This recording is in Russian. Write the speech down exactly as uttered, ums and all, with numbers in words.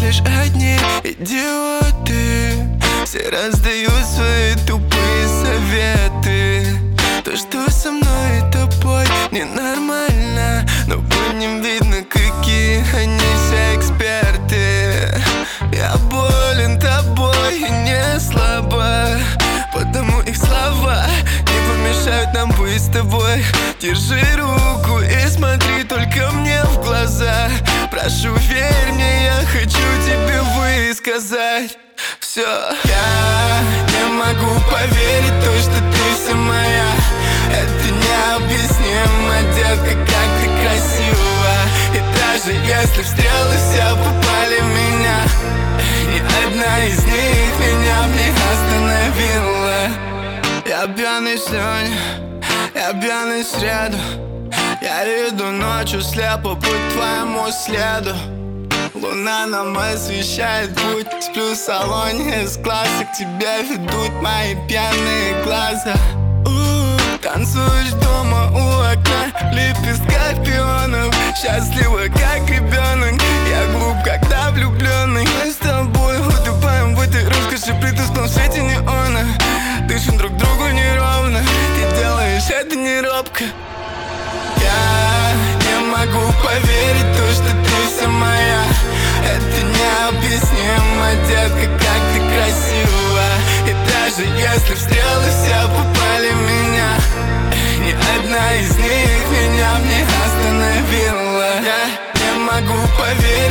лишь одни идиоты. Все раздают свои тупые советы. То, что со мной и тобой ненормально, но по ним видно, какие они все эксперты. Я болен тобой и не слабо, потому их слова не помешают нам быть с тобой. Держи руку и смотри только мне в глаза. Прошу, верь мне, я хочу тебе высказать все. Я не могу поверить в то, что ты вся моя. Это необъяснимо, детка, как ты красива. И даже если стрелы все попали в меня, ни одна из них меня не остановила. Я пьяный сегодня, я пьяный в среду. Я иду ночью слепо по твоему следу. Луна нам освещает путь. Сплю в салоне, с класса к тебе ведут мои пьяные глаза. У-у-у. Танцуешь дома у окна, лепестках пионов. Счастлива, как ребенок, я глуп, когда влюбленный. Мы с тобой утопаем в этой роскоши при тусклом свете неона. Дышим друг другу неровно, ты делаешь это не робко. Я не могу поверить в то, что ты вся моя. Это необъяснимо, детка, как ты красива. И даже если стрелы все попали в меня, ни одна из них меня не остановила. Я не могу поверить